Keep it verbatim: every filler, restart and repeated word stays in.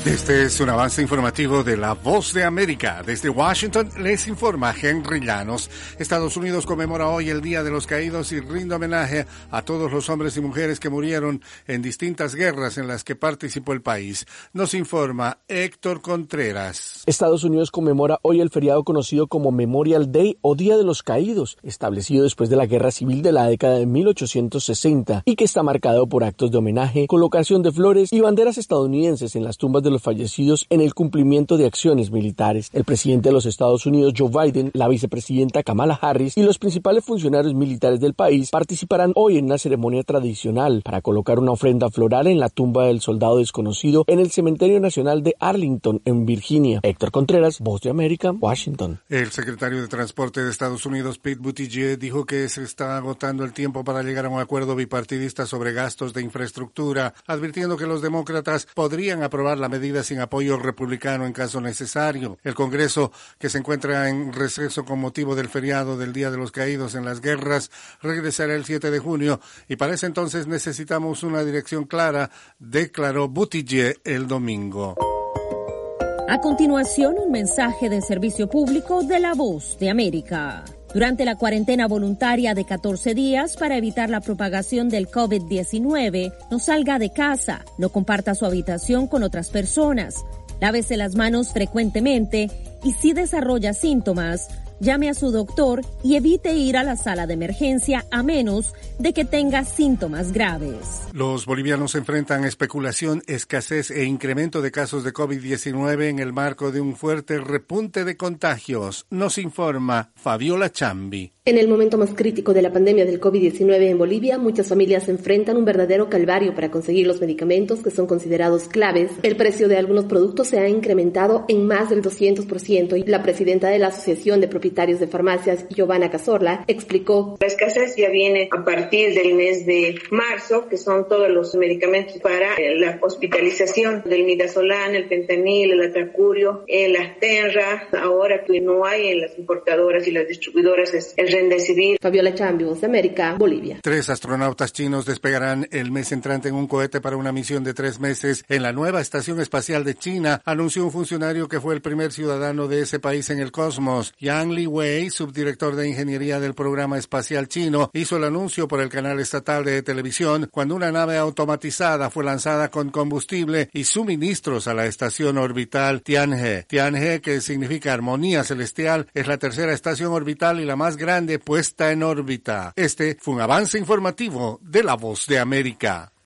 Este es un avance informativo de La Voz de América. Desde Washington les informa Henry Llanos. Estados Unidos conmemora hoy el Día de los Caídos y rinde homenaje a todos los hombres y mujeres que murieron en distintas guerras en las que participó el país. Nos informa Héctor Contreras. Estados Unidos conmemora hoy el feriado conocido como Memorial Day o Día de los Caídos, establecido después de la Guerra Civil de la década de mil ochocientos sesenta y que está marcado por actos de homenaje, colocación de flores y banderas estadounidenses en las tumbas de los fallecidos en el cumplimiento de acciones militares. El presidente de los Estados Unidos, Joe Biden, la vicepresidenta Kamala Harris y los principales funcionarios militares del país participarán hoy en una ceremonia tradicional para colocar una ofrenda floral en la tumba del soldado desconocido en el Cementerio Nacional de Arlington, en Virginia. Héctor Contreras, Voz de América, Washington. El secretario de Transporte de Estados Unidos, Pete Buttigieg, dijo que se está agotando el tiempo para llegar a un acuerdo bipartidista sobre gastos de infraestructura, advirtiendo que los demócratas podrían aprobar la medida sin apoyo republicano en caso necesario. El Congreso, que se encuentra en receso con motivo del feriado del Día de los Caídos en las guerras, regresará el siete de junio y para ese entonces necesitamos una dirección clara, declaró Buttigieg el domingo. A continuación, un mensaje de servicio público de La Voz de América. Durante la cuarentena voluntaria de catorce días para evitar la propagación del COVID diecinueve, no salga de casa, no comparta su habitación con otras personas, lávese las manos frecuentemente y si desarrolla síntomas, llame a su doctor y evite ir a la sala de emergencia a menos de que tenga síntomas graves. Los bolivianos enfrentan especulación, escasez e incremento de casos de COVID diecinueve en el marco de un fuerte repunte de contagios. Nos informa Fabiola Chambi. En el momento más crítico de la pandemia del COVID diecinueve en Bolivia, muchas familias enfrentan un verdadero calvario para conseguir los medicamentos que son considerados claves. El precio de algunos productos se ha incrementado en más del doscientos por ciento y la presidenta de la Asociación de Propietarios de Farmacias, Giovanna Cazorla, explicó: la escasez ya viene a partir del mes de marzo, que son todos los medicamentos para la hospitalización del midazolam, el fentanil, el atracurio, el Astenra. Ahora que no hay en las importadoras y las distribuidoras es el Remdesivir. Fabiola Chambi, Voz de América, Bolivia. Tres astronautas chinos despegarán el mes entrante en un cohete para una misión de tres meses en la nueva Estación Espacial de China, anunció un funcionario que fue el primer ciudadano de ese país en el cosmos. Yang Liwei, subdirector de ingeniería del programa espacial chino, hizo el anuncio por el canal estatal de televisión cuando una nave automatizada fue lanzada con combustible y suministros a la estación orbital Tianhe. Tianhe, que significa armonía celestial, es la tercera estación orbital y la más grande puesta en órbita. Este fue un avance informativo de La Voz de América.